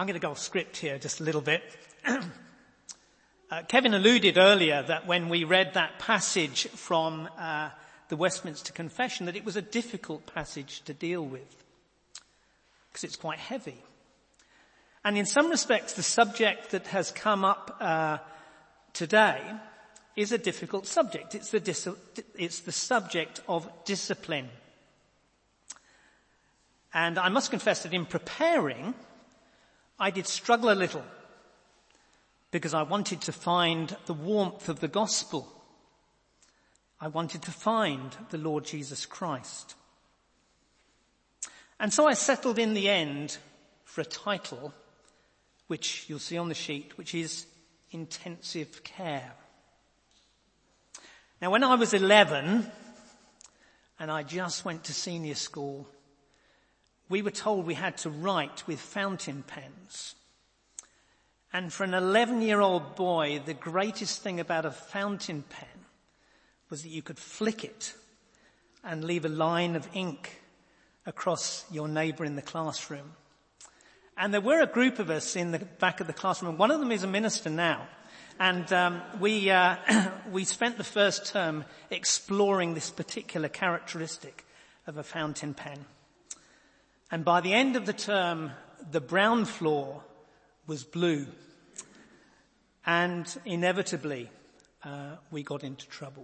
I'm going to go off script here just a little bit. Kevin alluded earlier that when we read that passage from the Westminster Confession, that it was a difficult passage to deal with because it's quite heavy. And in some respects, the subject that has come up today is a difficult subject. It's the subject of discipline. And I must confess that in preparing, I did struggle a little because I wanted to find the warmth of the gospel. I wanted to find the Lord Jesus Christ. And so I settled in the end for a title, which you'll see on the sheet, which is Intensive Care. Now, when I was 11 and I just went to senior school, we were told we had to write with fountain pens. And for an 11-year-old boy, the greatest thing about a fountain pen was that you could flick it and leave a line of ink across your neighbour in the classroom. And there were a group of us in the back of the classroom. One of them is a minister now. And we spent the first term exploring this particular characteristic of a fountain pen. And by the end of the term, the brown floor was blue. And inevitably, we got into trouble.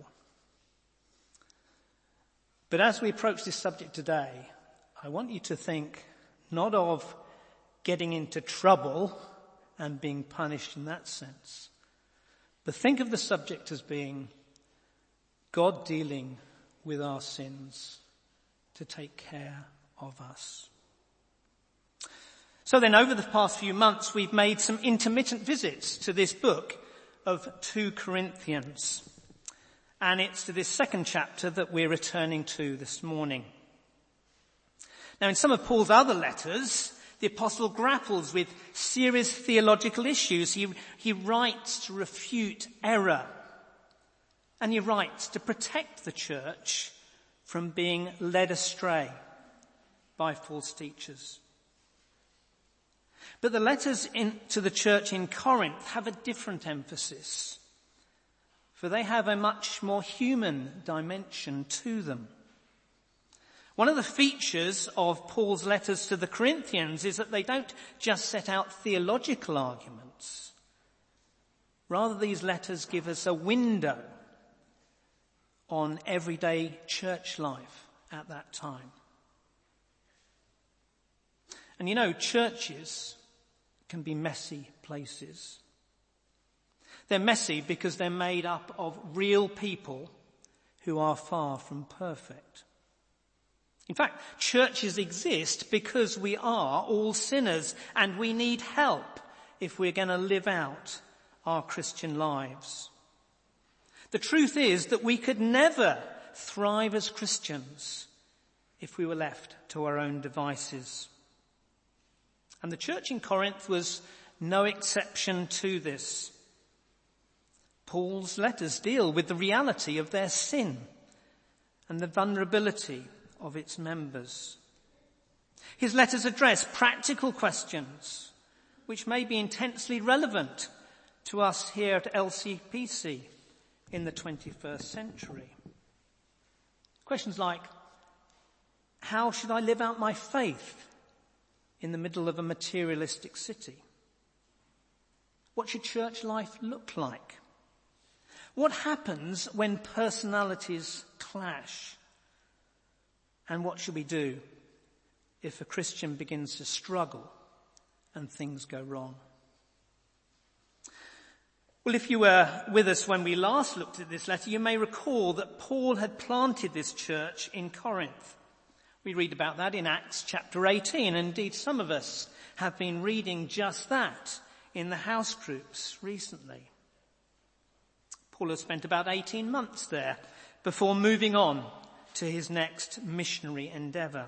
But as we approach this subject today, I want you to think not of getting into trouble and being punished in that sense, but think of the subject as being God dealing with our sins to take care of us. So then over the past few months, we've made some intermittent visits to this book of 2 Corinthians. And it's to this second chapter that we're returning to this morning. Now, in some of Paul's other letters, the apostle grapples with serious theological issues. He writes to refute error. And he writes to protect the church from being led astray by false teachers. But the letters to the church in Corinth have a different emphasis, for they have a much more human dimension to them. One of the features of Paul's letters to the Corinthians is that they don't just set out theological arguments. Rather, these letters give us a window on everyday church life at that time. And you know, churches can be messy places. They're messy because they're made up of real people who are far from perfect. In fact, churches exist because we are all sinners and we need help if we're going to live out our Christian lives. The truth is that we could never thrive as Christians if we were left to our own devices. And the church in Corinth was no exception to this. Paul's letters deal with the reality of their sin and the vulnerability of its members. His letters address practical questions which may be intensely relevant to us here at LCPC in the 21st century. Questions like, how should I live out my faith in the middle of a materialistic city? What should church life look like? What happens when personalities clash? And what should we do if a Christian begins to struggle and things go wrong? Well, if you were with us when we last looked at this letter, you may recall that Paul had planted this church in Corinth. We read about that in Acts chapter 18. Indeed, some of us have been reading just that in the house groups recently. Paul has spent about 18 months there before moving on to his next missionary endeavour.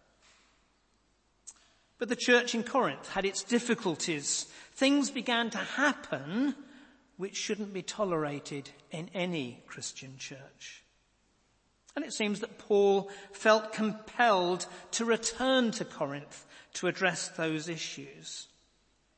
But the church in Corinth had its difficulties. Things began to happen which shouldn't be tolerated in any Christian church. And it seems that Paul felt compelled to return to Corinth to address those issues.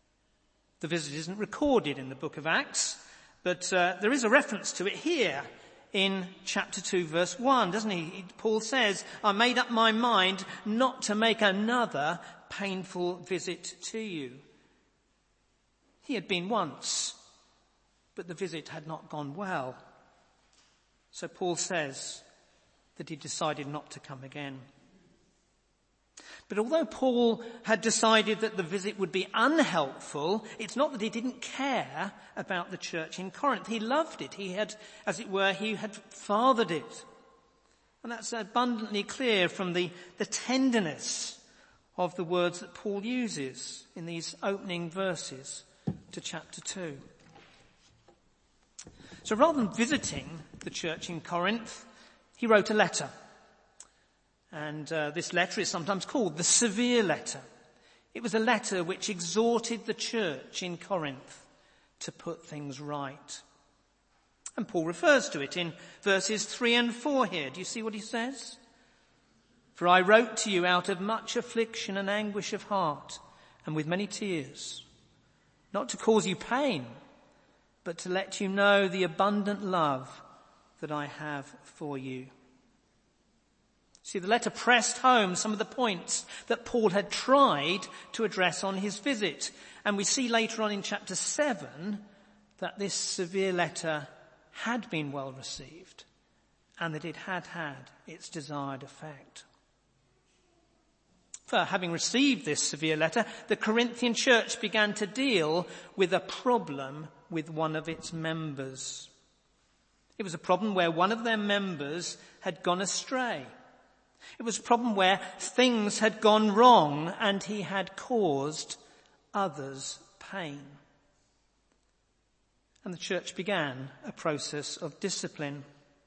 The visit isn't recorded in the book of Acts, but there is a reference to it here in chapter 2, verse 1, doesn't he? Paul says, I made up my mind not to make another painful visit to you. He had been once, but the visit had not gone well. So Paul says that he decided not to come again. But although Paul had decided that the visit would be unhelpful, it's not that he didn't care about the church in Corinth. He loved it. He had, as it were, he had fathered it. And that's abundantly clear from the tenderness of the words that Paul uses in these opening verses to chapter 2. So rather than visiting the church in Corinth, he wrote a letter. And this letter is sometimes called the severe letter. It was a letter which exhorted the church in Corinth to put things right. And Paul refers to it in verses 3 and 4 here. Do you see what he says? For I wrote to you out of much affliction and anguish of heart and with many tears, not to cause you pain, but to let you know the abundant love that I have for you. See, the letter pressed home some of the points that Paul had tried to address on his visit. And we see later on in chapter 7 that this severe letter had been well received and that it had had its desired effect. For having received this severe letter, the Corinthian church began to deal with a problem with one of its members. It was a problem where one of their members had gone astray. It was a problem where things had gone wrong and he had caused others pain. And the church began a process of discipline.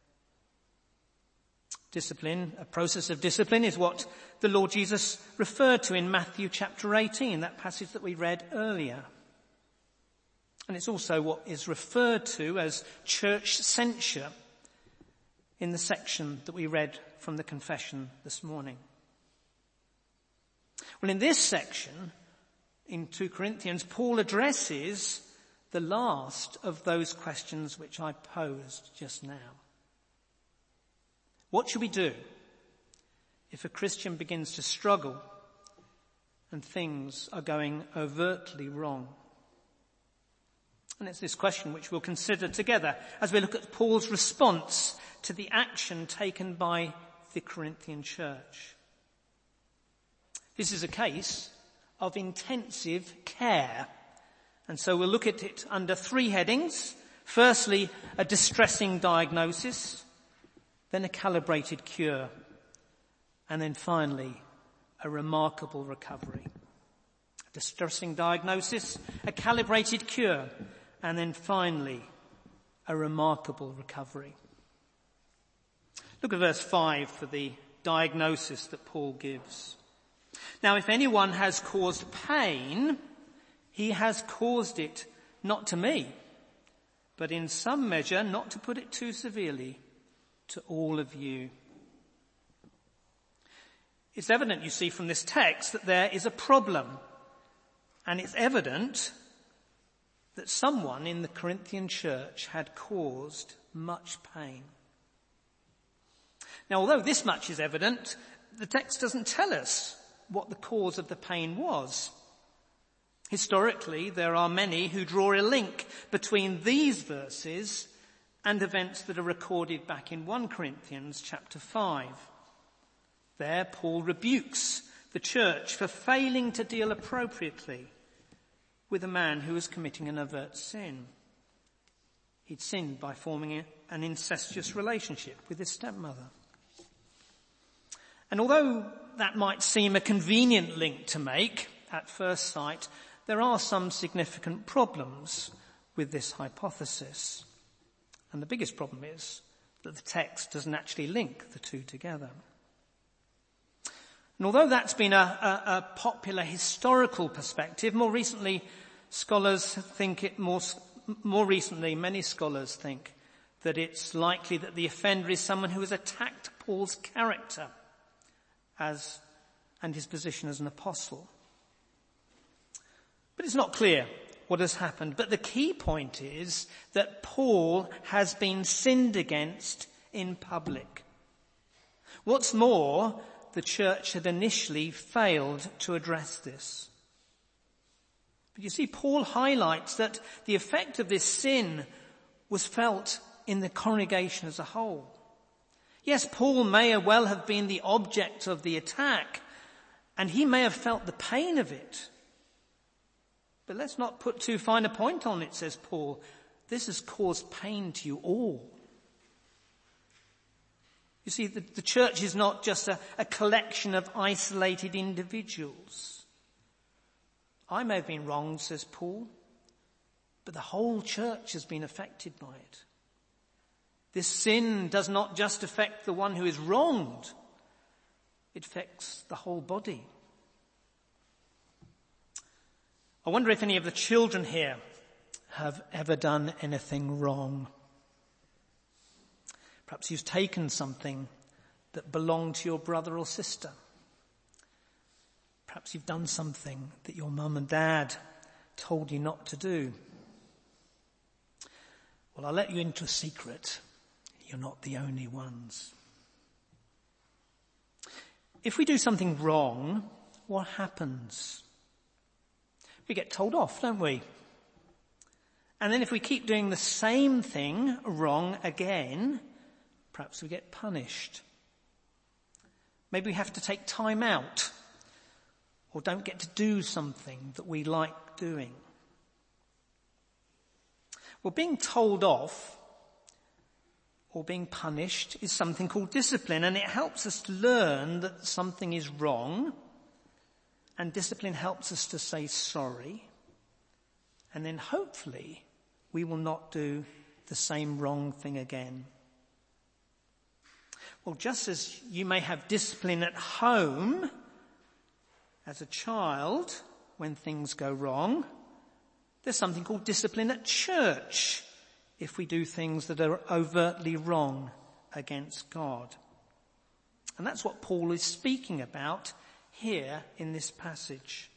A process of discipline is what the Lord Jesus referred to in Matthew chapter 18, that passage that we read earlier. And it's also what is referred to as church censure in the section that we read from the confession this morning. Well, in this section, in 2 Corinthians, Paul addresses the last of those questions which I posed just now. What should we do if a Christian begins to struggle and things are going overtly wrong? And it's this question which we'll consider together as we look at Paul's response to the action taken by the Corinthian church. This is a case of intensive care. And so we'll look at it under 3 headings. Firstly, a distressing diagnosis, then a calibrated cure, and then finally, a remarkable recovery. A distressing diagnosis, a calibrated cure, and then finally, a remarkable recovery. Look at verse 5 for the diagnosis that Paul gives. Now, if anyone has caused pain, he has caused it not to me, but in some measure, not to put it too severely, to all of you. It's evident, you see, from this text that there is a problem. And it's evident that someone in the Corinthian church had caused much pain. Now, although this much is evident, the text doesn't tell us what the cause of the pain was. Historically, there are many who draw a link between these verses and events that are recorded back in 1 Corinthians chapter 5. There, Paul rebukes the church for failing to deal appropriately with a man who was committing an overt sin. He'd sinned by forming an incestuous relationship with his stepmother. And although that might seem a convenient link to make at first sight, there are some significant problems with this hypothesis. And the biggest problem is that the text doesn't actually link the two together. And although that's been a popular historical perspective, many scholars think that it's likely that the offender is someone who has attacked Paul's character and his position as an apostle. But it's not clear what has happened. But the key point is that Paul has been sinned against in public. What's more, the church had initially failed to address this. But you see, Paul highlights that the effect of this sin was felt in the congregation as a whole. Yes, Paul may well have been the object of the attack, and he may have felt the pain of it. But let's not put too fine a point on it, says Paul. This has caused pain to you all. You see, the church is not just a collection of isolated individuals. I may have been wronged, says Paul, but the whole church has been affected by it. This sin does not just affect the one who is wronged. It affects the whole body. I wonder if any of the children here have ever done anything wrong. Perhaps you've taken something that belonged to your brother or sister. Perhaps you've done something that your mum and dad told you not to do. Well, I'll let you into a secret. You're not the only ones. If we do something wrong, what happens? We get told off, don't we? And then if we keep doing the same thing wrong again, perhaps we get punished. Maybe we have to take time out, or don't get to do something that we like doing. Well, being told off or being punished is something called discipline, and it helps us to learn that something is wrong, and discipline helps us to say sorry, and then hopefully we will not do the same wrong thing again. Well, just as you may have discipline at home as a child when things go wrong, there's something called discipline at church if we do things that are overtly wrong against God. And that's what Paul is speaking about here in this passage.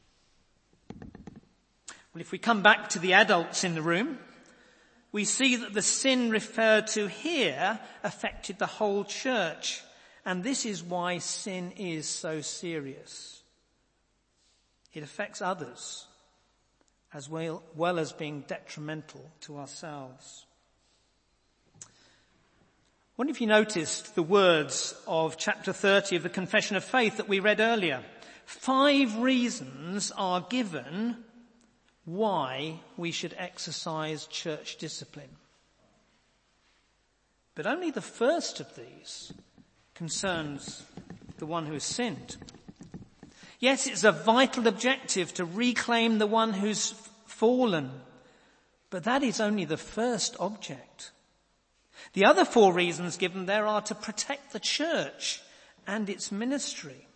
Well, if we come back to the adults in the room, we see that the sin referred to here affected the whole church, and this is why sin is so serious. It affects others as well as being detrimental to ourselves. I wonder if you noticed the words of chapter 30 of the Confession of Faith that we read earlier. 5 reasons are given why we should exercise church discipline. But only the first of these concerns the one who has sinned. Yes, it's a vital objective to reclaim the one who's fallen, but that is only the first object. The other 4 reasons given there are to protect the church and its ministry.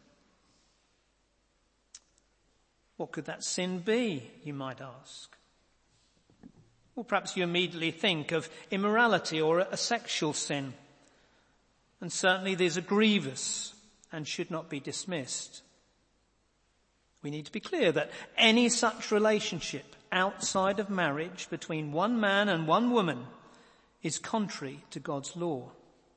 What could that sin be, you might ask? Well, perhaps you immediately think of immorality or a sexual sin. And certainly these are grievous and should not be dismissed. We need to be clear that any such relationship outside of marriage between one man and one woman is contrary to God's law.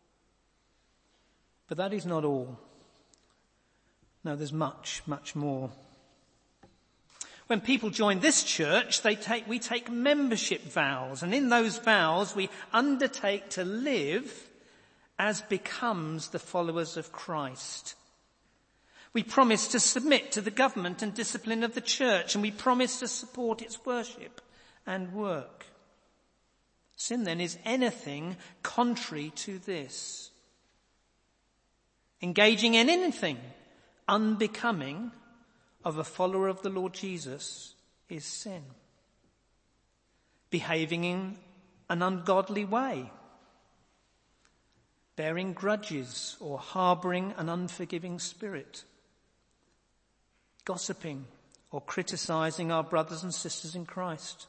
But that is not all. No, there's much, much more. When people join this church, we take membership vows, and in those vows we undertake to live as becomes the followers of Christ. We promise to submit to the government and discipline of the church, and we promise to support its worship and work. Sin then is anything contrary to this. Engaging in anything unbecoming of a follower of the Lord Jesus is sin. Behaving in an ungodly way, bearing grudges or harbouring an unforgiving spirit, gossiping or criticising our brothers and sisters in Christ,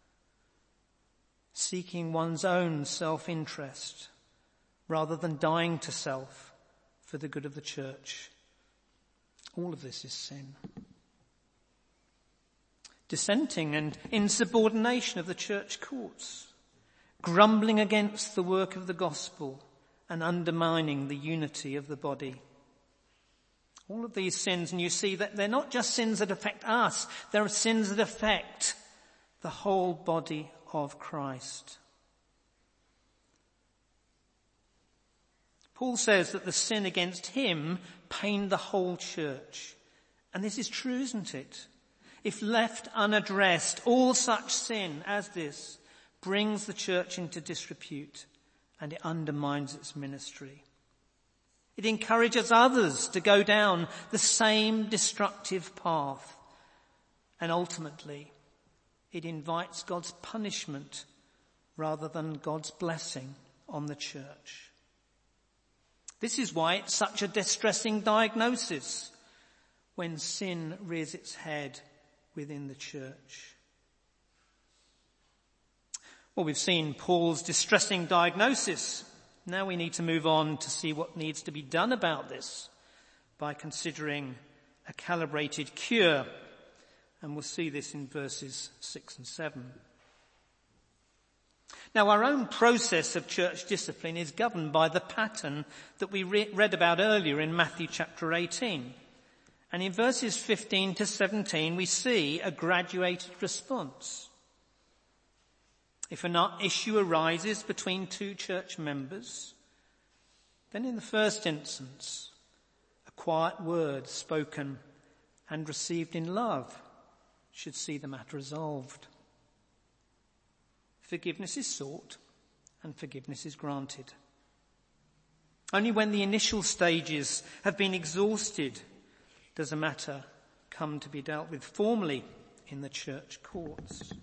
seeking one's own self-interest rather than dying to self for the good of the church. All of this is sin. dissenting and insubordination of the church courts, grumbling against the work of the gospel and undermining the unity of the body. All of these sins, and you see that they're not just sins that affect us, they're sins that affect the whole body of Christ. Paul says that the sin against him pained the whole church. And this is true, isn't it? If left unaddressed, all such sin as this brings the church into disrepute and it undermines its ministry. It encourages others to go down the same destructive path. And ultimately, it invites God's punishment rather than God's blessing on the church. This is why it's such a distressing diagnosis when sin rears its head within the church. Well, we've seen Paul's distressing diagnosis. Now we need to move on to see what needs to be done about this by considering a calibrated cure. And we'll see this in verses 6 and 7. Now, our own process of church discipline is governed by the pattern that we read about earlier in Matthew chapter 18. And in verses 15 to 17, we see a graduated response. If an issue arises between two church members, then in the first instance, a quiet word spoken and received in love should see the matter resolved. Forgiveness is sought and forgiveness is granted. Only when the initial stages have been exhausted does a matter come to be dealt with formally in the church courts.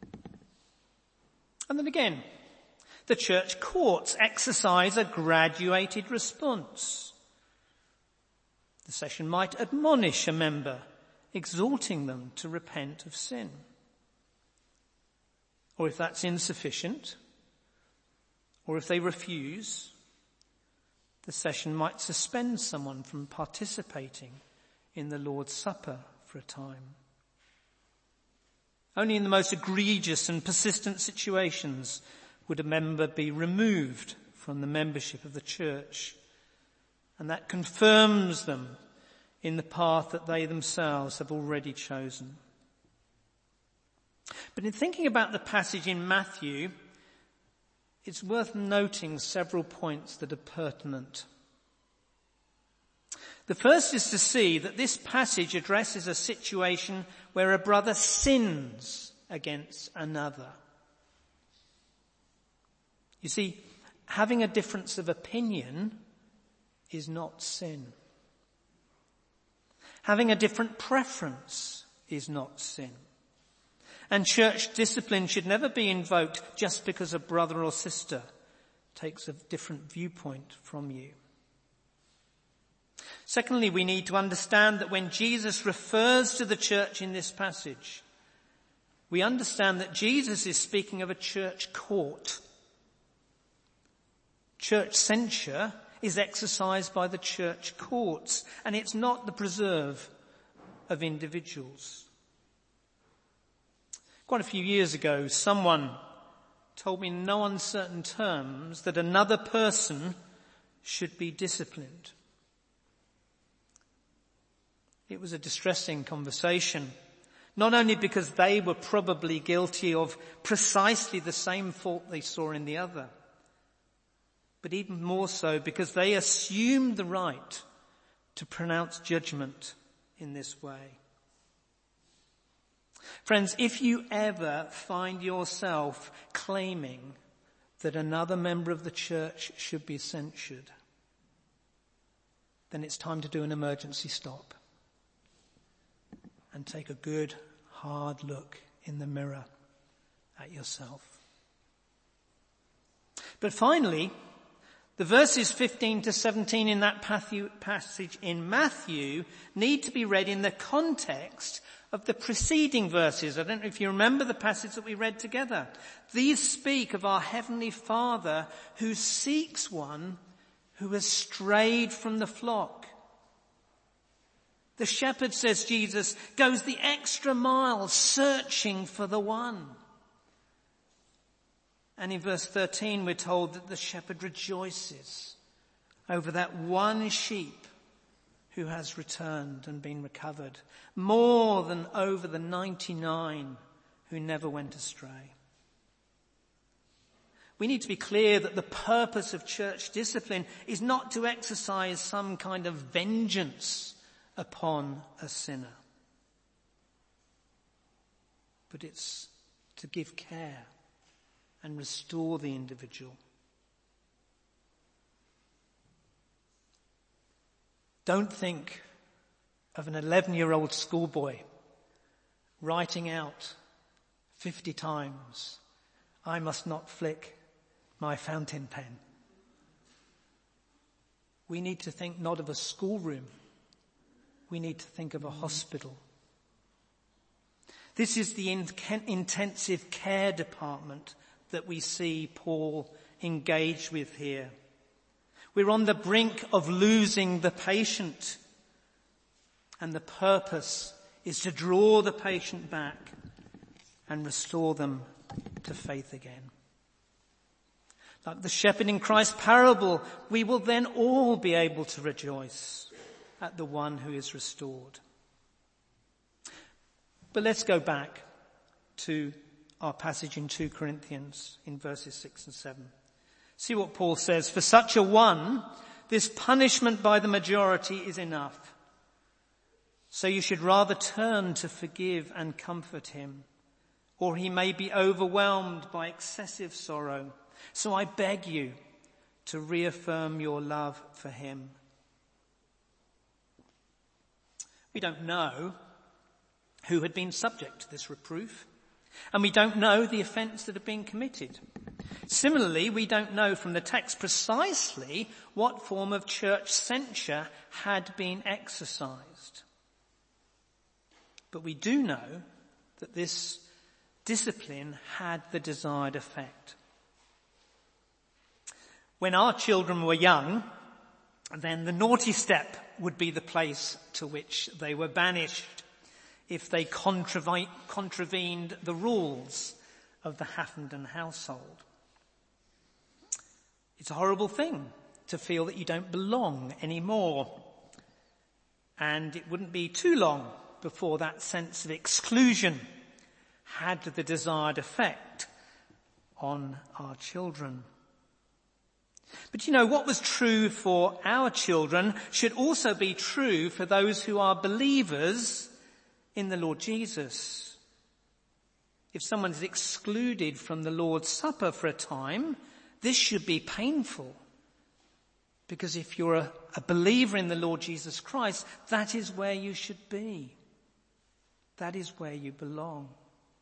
And then again, the church courts exercise a graduated response. The session might admonish a member, exhorting them to repent of sin. Or if that's insufficient, or if they refuse, the session might suspend someone from participating in the Lord's Supper for a time. Only in the most egregious and persistent situations would a member be removed from the membership of the church, and that confirms them in the path that they themselves have already chosen. But in thinking about the passage in Matthew, it's worth noting several points that are pertinent. The first is to see that this passage addresses a situation where a brother sins against another. You see, having a difference of opinion is not sin. Having a different preference is not sin. And church discipline should never be invoked just because a brother or sister takes a different viewpoint from you. Secondly, we need to understand that when Jesus refers to the church in this passage, we understand that Jesus is speaking of a church court. Church censure is exercised by the church courts, and it's not the preserve of individuals. Quite a few years ago, someone told me in no uncertain terms that another person should be disciplined. It was a distressing conversation, not only because they were probably guilty of precisely the same fault they saw in the other, but even more so because they assumed the right to pronounce judgment in this way. Friends, if you ever find yourself claiming that another member of the church should be censured, then it's time to do an emergency stop and take a good, hard look in the mirror at yourself. But finally, the verses 15 to 17 in that passage in Matthew need to be read in the context of the preceding verses. I don't know if you remember the passage that we read together. These speak of our Heavenly Father who seeks one who has strayed from the flock. The shepherd, says Jesus, goes the extra mile searching for the one. And in verse 13 we're told that the shepherd rejoices over that one sheep who has returned and been recovered, more than over the 99 who never went astray. We need to be clear that the purpose of church discipline is not to exercise some kind of vengeance upon a sinner, but it's to give care and restore the individual. Don't think of an 11-year-old schoolboy writing out 50 times, "I must not flick my fountain pen." We need to think not of a schoolroom. We need to think of a hospital. This is the intensive care department that we see Paul engaged with here. We're on the brink of losing the patient, and the purpose is to draw the patient back and restore them to faith again. Like the shepherd in Christ's parable, we will then all be able to rejoice at the one who is restored. But let's go back to our passage in 2 Corinthians in verses 6 and 7. See what Paul says. "For such a one, this punishment by the majority is enough. So you should rather turn to forgive and comfort him, or he may be overwhelmed by excessive sorrow. So I beg you to reaffirm your love for him." We don't know who had been subject to this reproof, and we don't know the offence that had been committed. Similarly, we don't know from the text precisely what form of church censure had been exercised. But we do know that this discipline had the desired effect. When our children were young, then the naughty step would be the place to which they were banished if they contravened the rules of the Haffenden household. It's a horrible thing to feel that you don't belong anymore. And it wouldn't be too long before that sense of exclusion had the desired effect on our children. But you know, what was true for our children should also be true for those who are believers in the Lord Jesus. If someone is excluded from the Lord's Supper for a time, this should be painful. Because if you're a believer in the Lord Jesus Christ, that is where you should be. That is where you belong.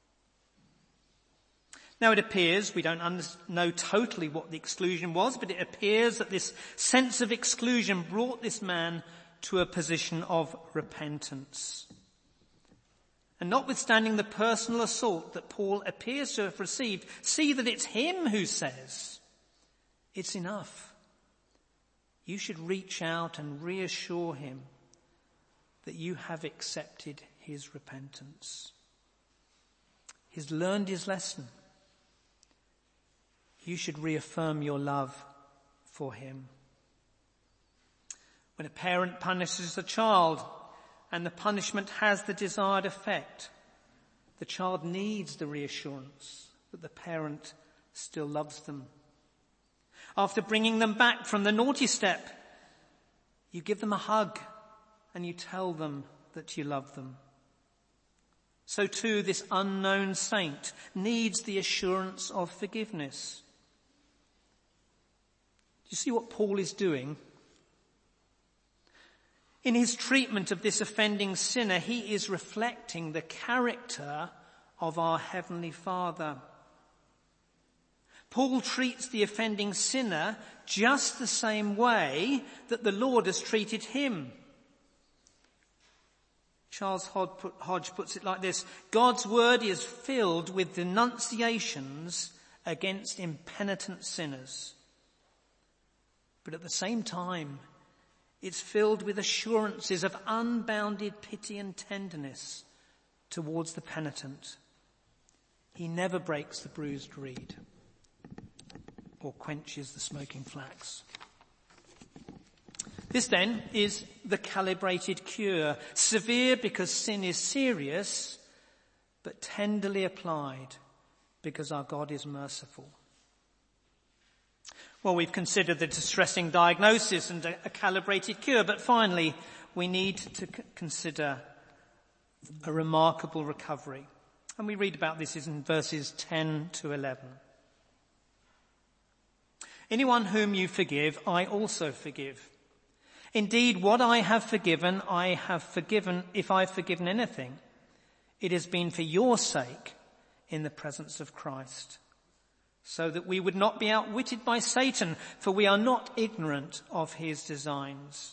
Now it appears, we don't know totally what the exclusion was, but it appears that this sense of exclusion brought this man to a position of repentance. And notwithstanding the personal assault that Paul appears to have received, see that it's him who says, "It's enough." You should reach out and reassure him that you have accepted his repentance. He's learned his lesson. You should reaffirm your love for him. When a parent punishes a child and the punishment has the desired effect, the child needs the reassurance that the parent still loves them. After bringing them back from the naughty step, you give them a hug and you tell them that you love them. So too, this unknown saint needs the assurance of forgiveness. Do you see what Paul is doing? In his treatment of this offending sinner, he is reflecting the character of our Heavenly Father. Paul treats the offending sinner just the same way that the Lord has treated him. Charles Hodge puts it like this: God's word is filled with denunciations against impenitent sinners. But at the same time, It's filled with assurances of unbounded pity and tenderness towards the penitent. He never breaks the bruised reed or quenches the smoking flax. This then is the calibrated cure. Severe because sin is serious, but tenderly applied because our God is merciful. Well, we've considered the distressing diagnosis and a calibrated cure, but finally we need to consider a remarkable recovery. And we read about this in verses 10 to 11. Anyone whom you forgive, I also forgive. Indeed, what I have forgiven, if I have forgiven anything, it has been for your sake in the presence of Christ, so that we would not be outwitted by Satan, for we are not ignorant of his designs.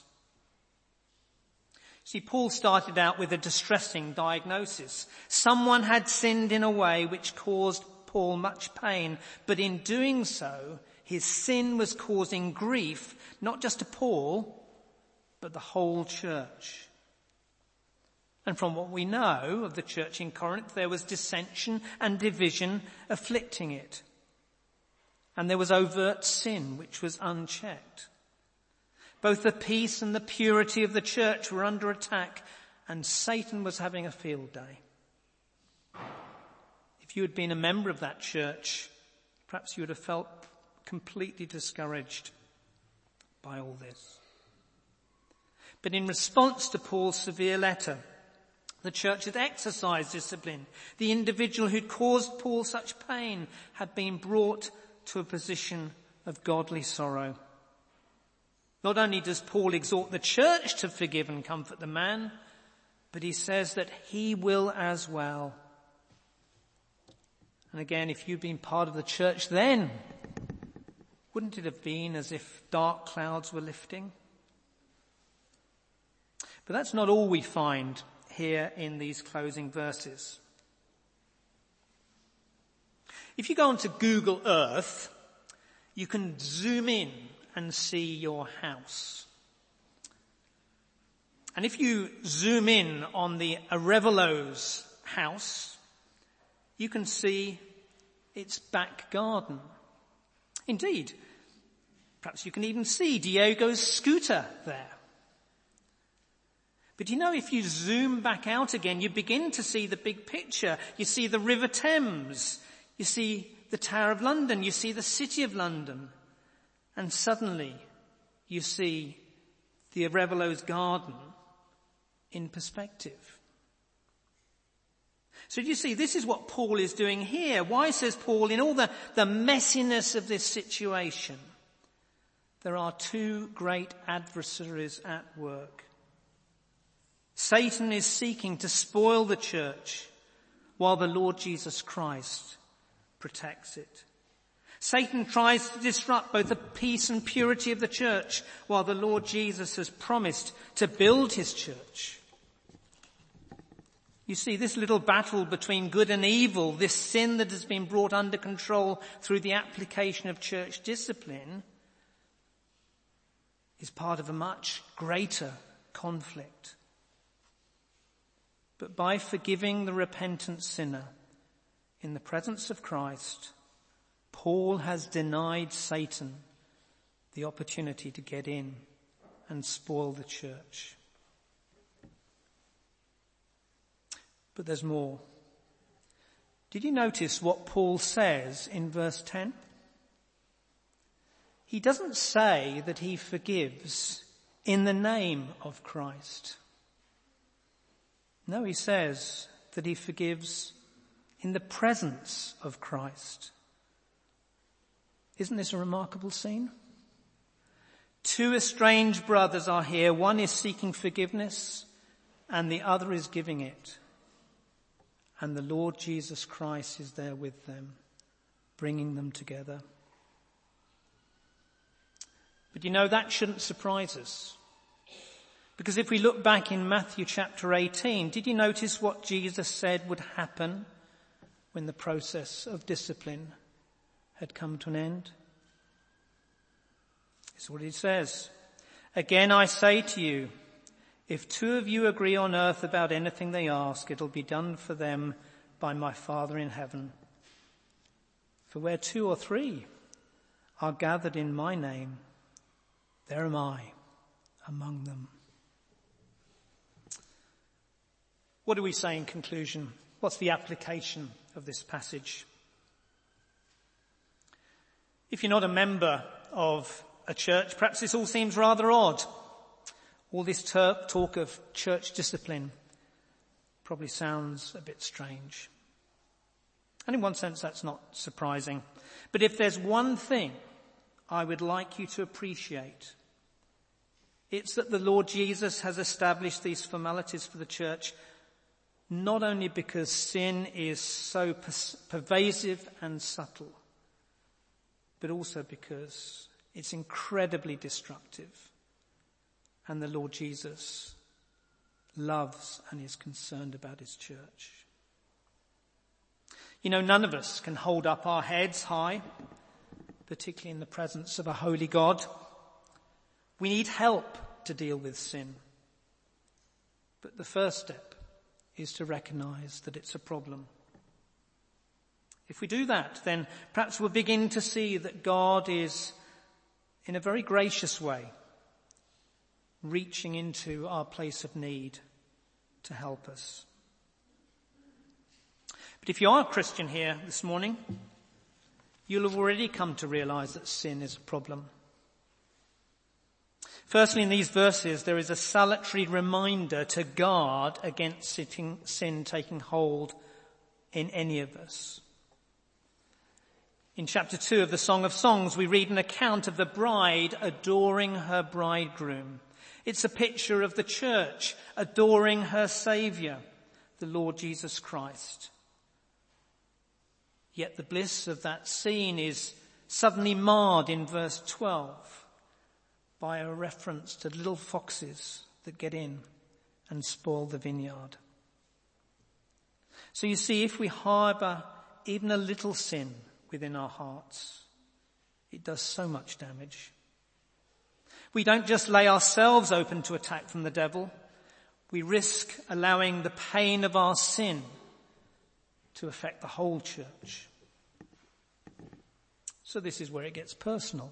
See, Paul started out with a distressing diagnosis. Someone had sinned in a way which caused Paul much pain, but in doing so, his sin was causing grief, not just to Paul, but the whole church. And from what we know of the church in Corinth, there was dissension and division afflicting it. And there was overt sin which was unchecked. Both the peace and the purity of the church were under attack, and Satan was having a field day. If you had been a member of that church, perhaps you would have felt completely discouraged by all this. But in response to Paul's severe letter, the church had exercised discipline. The individual who'd caused Paul such pain had been brought to a position of godly sorrow. Not only does Paul exhort the church to forgive and comfort the man, but he says that he will as well. And again, if you'd been part of the church then, wouldn't it have been as if dark clouds were lifting? But that's not all we find here in these closing verses. If you go onto Google Earth, you can zoom in and see your house. And if you zoom in on the Arevalos house, you can see its back garden. Indeed, perhaps you can even see Diego's scooter there. But you know, if you zoom back out again, you begin to see the big picture. You see the River Thames. You see the Tower of London. You see the City of London. And suddenly you see the Arevalos garden in perspective. So do you see, this is what Paul is doing here. Why, says Paul, in all the messiness of this situation, there are two great adversaries at work. Satan is seeking to spoil the church while the Lord Jesus Christ protects it. Satan tries to disrupt both the peace and purity of the church while the Lord Jesus has promised to build his church. You see, this little battle between good and evil, this sin that has been brought under control through the application of church discipline, is part of a much greater conflict. But by forgiving the repentant sinner in the presence of Christ, Paul has denied Satan the opportunity to get in and spoil the church. But there's more. Did you notice what Paul says in verse 10? He doesn't say that he forgives in the name of Christ. No, he says that he forgives in the presence of Christ. Isn't this a remarkable scene? Two estranged brothers are here. One is seeking forgiveness and the other is giving it. And the Lord Jesus Christ is there with them, bringing them together. But you know, that shouldn't surprise us. Because if we look back in Matthew chapter 18, did you notice what Jesus said would happen when the process of discipline had come to an end? It's what he says. Again, I say to you, if two of you agree on earth about anything they ask, it'll be done for them by my Father in heaven. For where 2 or 3 are gathered in my name, there am I among them. What do we say in conclusion? What's the application of this passage? If you're not a member of a church, perhaps this all seems rather odd. All this talk of church discipline probably sounds a bit strange. And in one sense, that's not surprising. But if there's one thing I would like you to appreciate, it's that the Lord Jesus has established these formalities for the church, not only because sin is so pervasive and subtle, but also because it's incredibly destructive. And the Lord Jesus loves and is concerned about his church. You know, none of us can hold up our heads high, particularly in the presence of a holy God. We need help to deal with sin. But the first step is to recognize that it's a problem. If we do that, then perhaps we'll begin to see that God is, in a very gracious way, reaching into our place of need to help us. But if you are a Christian here this morning, you'll have already come to realize that sin is a problem. Firstly, in these verses, there is a salutary reminder to guard against sin taking hold in any of us. In chapter 2 of the Song of Songs, we read an account of the bride adoring her bridegroom. It's a picture of the church adoring her Saviour, the Lord Jesus Christ. Yet the bliss of that scene is suddenly marred in verse 12 by a reference to little foxes that get in and spoil the vineyard. So you see, if we harbour even a little sin within our hearts, it does so much damage. We don't just lay ourselves open to attack from the devil. We risk allowing the pain of our sin to affect the whole church. So this is where it gets personal.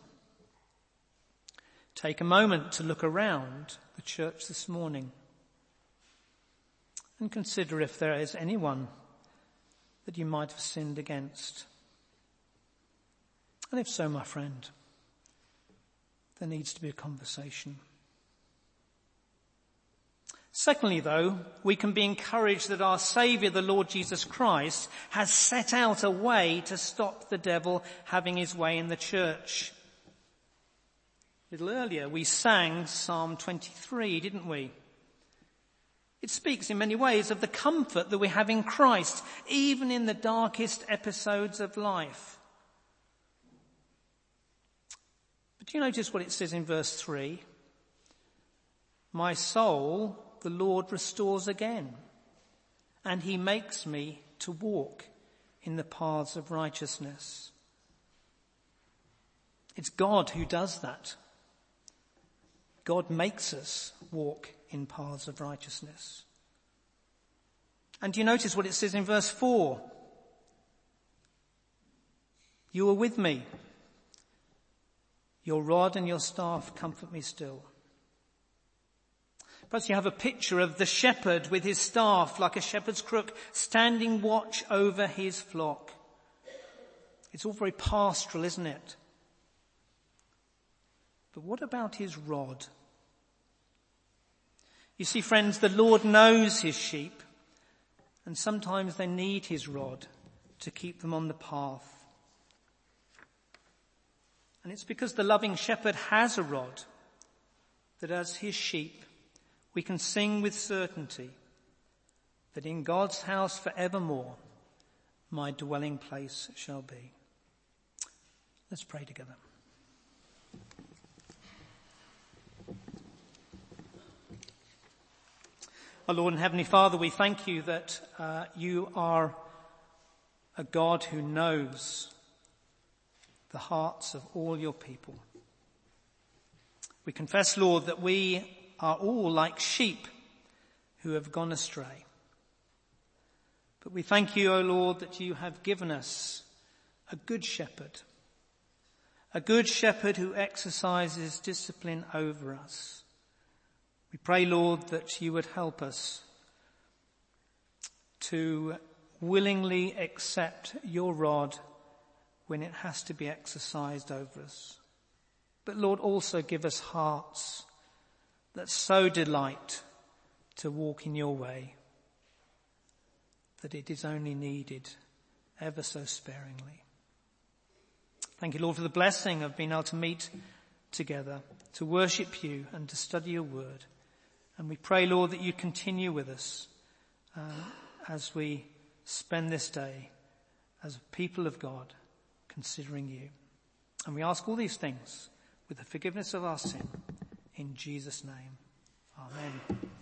Take a moment to look around the church this morning and consider if there is anyone that you might have sinned against. And if so, my friend, there needs to be a conversation. Secondly, though, we can be encouraged that our Saviour, the Lord Jesus Christ, has set out a way to stop the devil having his way in the church. A little earlier, we sang Psalm 23, didn't we? It speaks in many ways of the comfort that we have in Christ, even in the darkest episodes of life. But do you notice what it says in verse 3? My soul, the Lord restores again, and he makes me to walk in the paths of righteousness. It's God who does that. God makes us walk in paths of righteousness. And do you notice what it says in verse 4? You are with me. Your rod and your staff comfort me still. Perhaps you have a picture of the shepherd with his staff like a shepherd's crook standing watch over his flock. It's all very pastoral, isn't it? But what about his rod? You see, friends, the Lord knows his sheep, and sometimes they need his rod to keep them on the path. And it's because the loving shepherd has a rod that as his sheep we can sing with certainty that in God's house forevermore my dwelling place shall be. Let's pray together. Our Lord and Heavenly Father, we thank you that you are a God who knows the hearts of all your people. We confess, Lord, that we are all like sheep who have gone astray. But we thank you, O Lord, that you have given us a good shepherd who exercises discipline over us. We pray, Lord, that you would help us to willingly accept your rod when it has to be exercised over us. But Lord, also give us hearts that so delight to walk in your way that it is only needed ever so sparingly. Thank you, Lord, for the blessing of being able to meet together, to worship you and to study your word. And we pray, Lord, that you continue with us as we spend this day as a people of God, considering you. And we ask all these things with the forgiveness of our sin. In Jesus' name, amen.